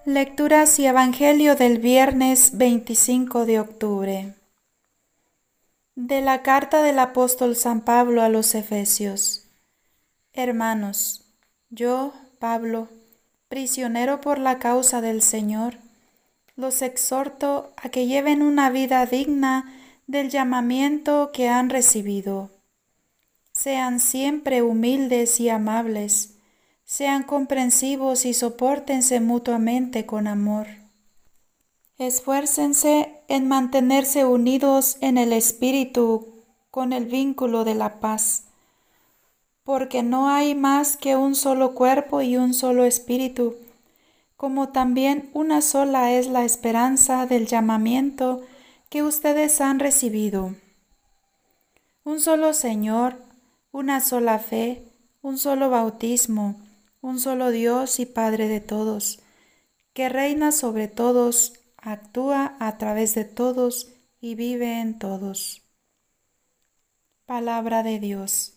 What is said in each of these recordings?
Lecturas y Evangelio del viernes 25 de octubre. De la carta del apóstol San Pablo a los Efesios. Hermanos, yo, Pablo, prisionero por la causa del Señor, los exhorto a que lleven una vida digna del llamamiento que han recibido. Sean siempre humildes y amables. Sean comprensivos y sopórtense mutuamente con amor. Esfuércense en mantenerse unidos en el Espíritu con el vínculo de la paz, porque no hay más que un solo cuerpo y un solo Espíritu, como también una sola es la esperanza del llamamiento que ustedes han recibido. Un solo Señor, una sola fe, un solo bautismo, un solo Dios y Padre de todos, que reina sobre todos, actúa a través de todos y vive en todos. Palabra de Dios.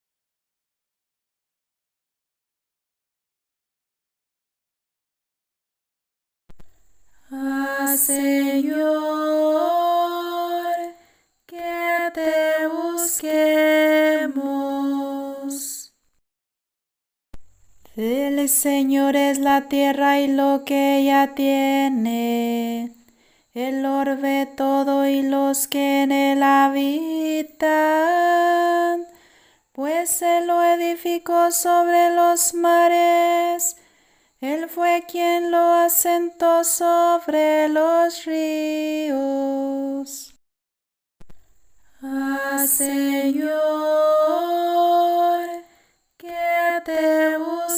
Señor, que te busquemos. Del Señor es la tierra y lo que ella tiene, el orbe todo y los que en él habitan, pues se lo edificó sobre los mares, él fue quien lo asentó sobre los ríos. Señor, que te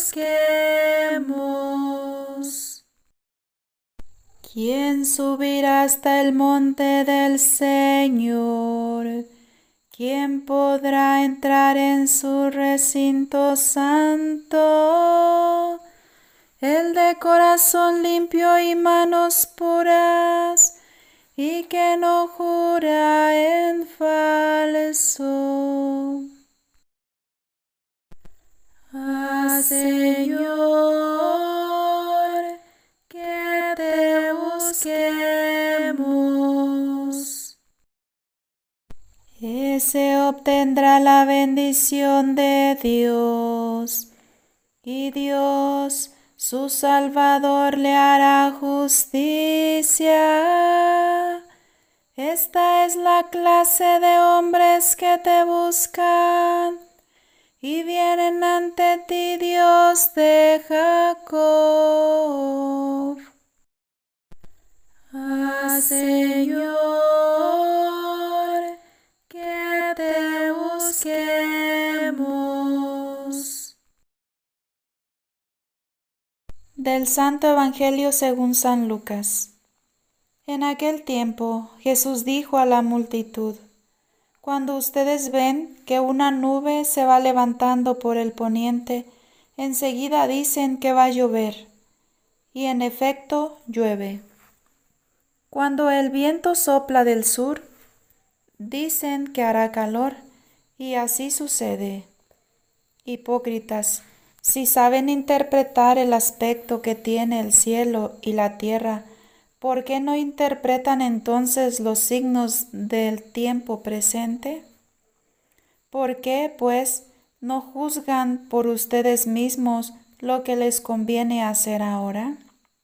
busquemos. ¿Quién subirá hasta el monte del Señor? ¿Quién podrá entrar en su recinto santo? El de corazón limpio y manos puras, y que no jura en falso. Señor, que te busquemos. Ese obtendrá la bendición de Dios, y Dios, su Salvador, le hará justicia. Esta es la clase de hombres que te buscan y vienen ante ti, Dios de Jacob. Señor, que te busquemos. Del Santo Evangelio según San Lucas. En aquel tiempo Jesús dijo a la multitud: Cuando ustedes ven que una nube se va levantando por el poniente, enseguida dicen que va a llover, y en efecto llueve. Cuando el viento sopla del sur, dicen que hará calor, y así sucede. Hipócritas, si saben interpretar el aspecto que tiene el cielo y la tierra, ¿por qué no interpretan entonces los signos del tiempo presente? ¿Por qué, pues, no juzgan por ustedes mismos lo que les conviene hacer ahora?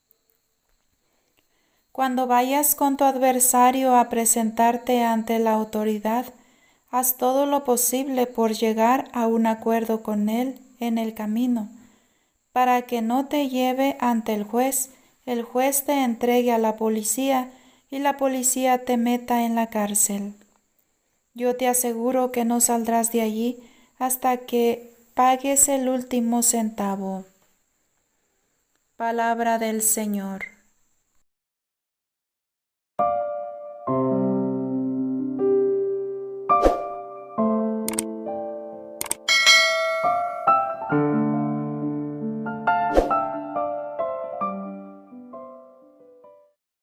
Cuando vayas con tu adversario a presentarte ante la autoridad, haz todo lo posible por llegar a un acuerdo con él en el camino, para que no te lleve ante el juez te entregue a la policía y la policía te meta en la cárcel. Yo te aseguro que no saldrás de allí hasta que pagues el último centavo. Palabra del Señor.